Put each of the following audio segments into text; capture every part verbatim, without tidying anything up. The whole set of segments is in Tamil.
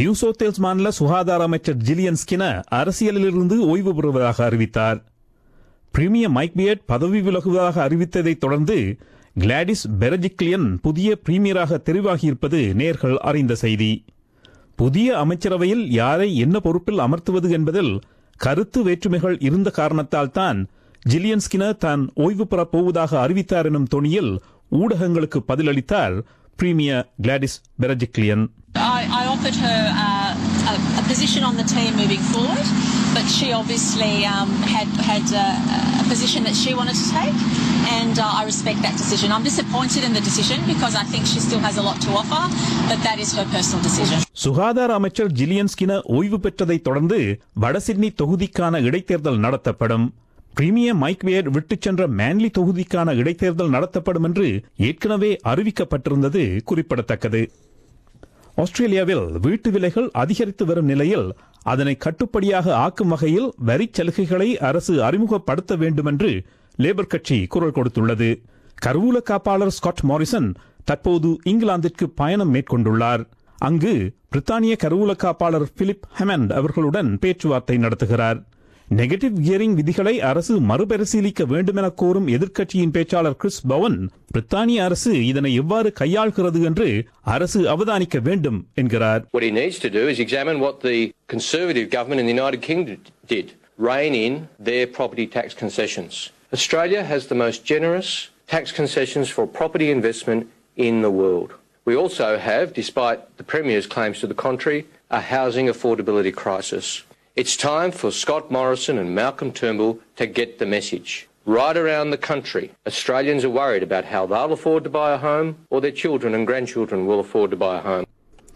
நியூ சவுத் வேல்ஸ் மாநில சுகாதார அமைச்சர் ஜில்லியன் ஸ்கினர் அரசியலிலிருந்து ஓய்வு பெறுவதாக அறிவித்தார். பிரீமியர் மைக் பியர்ட் பதவி விலகுவதாக அறிவித்ததைத் தொடர்ந்து கிளாடிஸ் பெரஜிக்லியன் புதிய பிரீமியராக தெரிவாகியிருப்பது நேர்கள் அறிந்த செய்தி. புதிய அமைச்சரவையில் யாரை என்ன பொறுப்பில் அமர்த்துவது என்பதில் கருத்து வேற்றுமைகள் இருந்த காரணத்தால் தான் ஜில்லியன் ஸ்கினர் தான் ஓய்வு பெறப் போவதாக அறிவித்தார் எனும் தொனியில் ஊடகங்களுக்கு பதிலளித்தார் premier Gladys Berejiklian. I, I offered her uh, a, a position on the team moving forward, but she obviously um, had had a, a position that she wanted to take, and uh, I respect that decision. I'm disappointed in the decision because I think she still has a lot to offer, but that is her personal decision. சுகாதார அமைச்சர் ஜில்லியன் ஸ்கினர் ஓய்வு பெற்றதைத் தொடர்ந்து வடசிட்னி தொகுதிக்கான இடைத்தேர்தல் நடத்தப்படும். பிரீமியர் மைக் பியர்ட் விட்டுச் சென்ற மேன்லி தொகுதிக்கான இடைத்தேர்தல் நடத்தப்படும் என்று ஏற்கனவே அறிவிக்கப்பட்டிருந்தது குறிப்பிடத்தக்கது. ஆஸ்திரேலியாவில் வீட்டு விலைகள் அதிகரித்து வரும் நிலையில் அதனை கட்டுப்படியாக ஆக்கும் வகையில் வரிச் சலுகைகளை அரசு அறிமுகப்படுத்த வேண்டும் என்று லேபர் கட்சி குரல் கொடுத்துள்ளது. கருவூல காப்பாளர் ஸ்காட் மாரிசன் தற்போது இங்கிலாந்திற்கு பயணம் மேற்கொண்டுள்ளார். அங்கு பிரித்தானிய கருவூல காப்பாளர் பிலிப் ஹெமண்ட் அவர்களுடன் பேச்சுவார்த்தை நடத்துகிறார். நெகட்டிவ் கியரிங் விதிகளை அரசு மறுபரிசீலிக்க வேண்டும் என கோரும் எதிர்க்கட்சியின் பேச்சாளர் கிறிஸ் பவன் பிரித்தானிய அரசு இதனை எவ்வாறு கையாள்கிறது என்று அரசு அவதானிக்க வேண்டும் என்கிறார். What he needs to do is examine what the Conservative government in the United Kingdom did, rein in their property tax concessions. Australia has the most generous tax concessions for property investment in the world. We also have, despite the Premier's claims to the contrary, a housing affordability crisis. It's time for Scott Morrison and Malcolm Turnbull to get the message. Right around the country, Australians are worried about how they'll afford to buy a home or their children and grandchildren will afford to buy a home.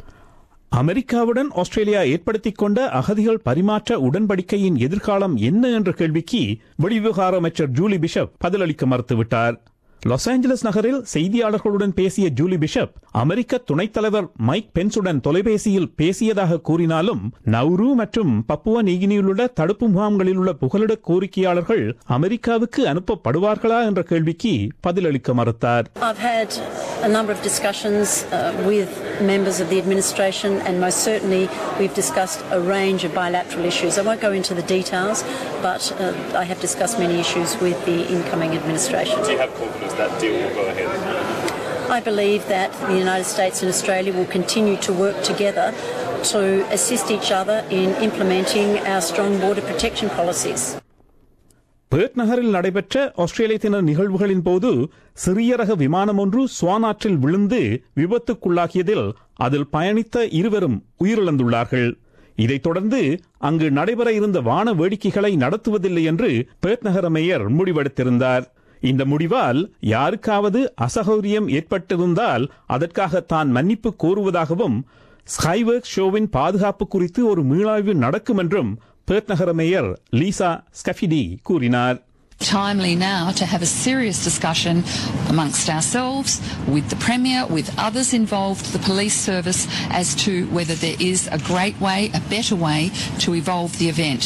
அமெரிக்காவுடன் ஆஸ்திரேலியா ஏற்படுத்திக் கொண்ட அகதிகள் பரிமாற்ற உடன்படிக்கையின் எதிர்காலம் என்ன என்ற கேள்விக்கு வெளிவிவகார அமைச்சர் ஜூலி பிஷப் பதிலளிக்க மறுத்துவிட்டார். லாஸ் ஏஞ்சலஸ் நகரில் செய்தியாளர்களுடன் பேசிய ஜூலி பிஷப் அமெரிக்க துணைத் தலைவர் மைக் பென்ஸுடன் தொலைபேசியில் பேசியதாக கூறினாலும் நௌரு மற்றும் பப்புவா நியூகினியில் உள்ள தடுப்பு முகாம்களில் உள்ள புகலிட கோரிக்கையாளர்கள் அமெரிக்காவுக்கு அனுப்பப்படுவார்களா என்ற கேள்விக்கு பதிலளிக்க மறுத்தார். I've had a number of discussions uh, with members of the administration, and most certainly we've discussed a range of bilateral issues. I won't go into the details, but uh, I have discussed many issues with the incoming administration. Do you have confidence that deal will go ahead? I believe that the United States and Australia will continue to work together to assist each other in implementing our strong border protection policies. Perth நகரில் நடைபெற்ற ஆஸ்திரேலிய தின நிகழ்வுகளின் போது சிறிய ரக விமானம் ஒன்று ஸ்வானாற்றில் விழுந்து விபத்துக்குள்ளாகியதில் அதில் பயணித்த இருவரும் உயிரிழந்துள்ளார்கள். இதைத் தொடர்ந்து அங்கு நடைபெற இருந்த வான வேடிக்கைகளை நடத்துவதில்லை என்று பெர்த் நகர மேயர் முடிவெடுத்திருந்தார். இந்த முடிவால் யாருக்காவது அசௌகரியம் ஏற்பட்டிருந்தால் அதற்காக தான் மன்னிப்பு கோருவதாகவும் ஸ்கைவர்க் ஷோவின் பாதுகாப்பு குறித்து ஒரு மீளாய்வு நடக்கும் என்றும் பெர்த் நகர மேயர் லீசா ஸ்கஃபிடி கூறினார். Timely now to have a serious discussion amongst ourselves, with the Premier, with others involved, the police service, as to whether there is a great way, a better way to evolve the event.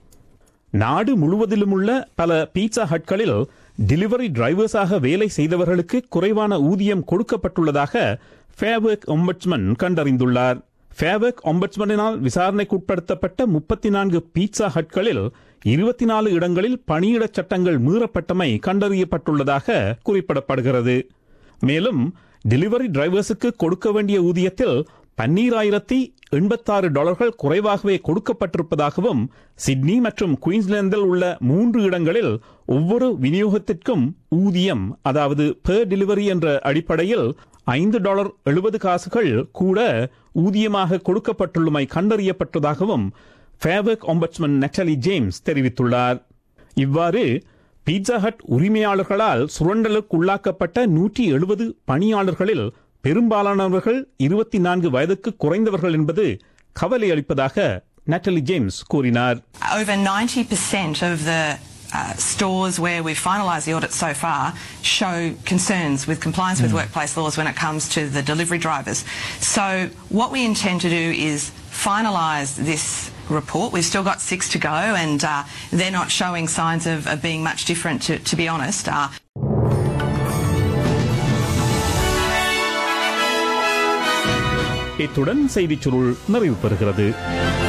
நாடு முழுவதிலும் உள்ள பல பீட்சா ஹட்களில் டெலிவரி டிரைவர்ஸாக வேலை செய்தவர்களுக்கு குறைவான ஊதியம் கொடுக்கப்பட்டுள்ளதாக ஃபேவர்க் ஒம்பட்ஸ்மன் கண்டறிந்துள்ளார். ஃபேவர்க் ஒம்பட்ஸ்மனினால் விசாரணைக்குட்படுத்தப்பட்ட முப்பத்தி நான்கு பீட்சா ஹட்களில் இருபத்தி நாலு இடங்களில் பணியிட சட்டங்கள் மீறப்பட்டமை கண்டறியப்பட்டுள்ளதாக குறிப்பிடப்படுகிறது. மேலும் டெலிவரி டிரைவர்ஸுக்கு கொடுக்க வேண்டிய ஊதியத்தில் பன்னீராயிரத்தி எண்பத்தாறு டாலர்கள் குறைவாகவே கொடுக்கப்பட்டிருப்பதாகவும் சிட்னி மற்றும் குயின்ஸ்லாந்தில் உள்ள மூன்று இடங்களில் ஒவ்வொரு விநியோகத்திற்கும் ஊதியம், அதாவது பெர் டெலிவரி என்ற அடிப்படையில் ஐந்து டாலர் எழுபது காசுகள் கூட ஊதியமாக கொடுக்கப்பட்டுள்ளமை கண்டறியப்பட்டதாகவும் ஃபேவர்க் ஒம்பட்ஸ்மன் நெட்டலி ஜேம்ஸ் தெரிவித்துள்ளார். இவ்வாறு பீட்சா ஹட் உரிமையாளர்களால் சுரண்டலுக்கு உள்ளாக்கப்பட்ட நூற்றி எழுபது பணியாளர்களில் பெரும்பாலானவர்கள் இருபத்தி நான்கு வயதுக்கு குறைந்தவர்கள் என்பது கவலை அளிப்பதாக நெட்டலி ஜேம்ஸ் கூறினார். Over ninety percent of the Uh, stores where we've finalised the audit so far show concerns with compliance mm. with workplace laws when it comes to the delivery drivers. So what we intend to do is finalise this report. We've still got six to go, and uh, they're not showing signs of, of being much different, to, to be honest. Uh, இத்துடன் செய்திச் சுருள் நிறைவு பெறுகிறது.